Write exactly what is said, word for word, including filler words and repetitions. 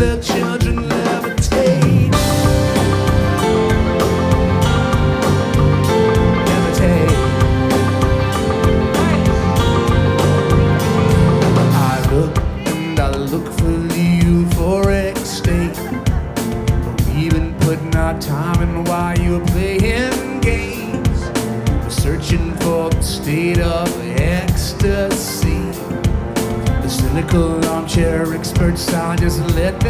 the children levitate. Levitate. I look and I look for the euphoric state. We've been putting our time in while you're playing games. We're searching for the state of ecstasy. The cynical armchair experts are just let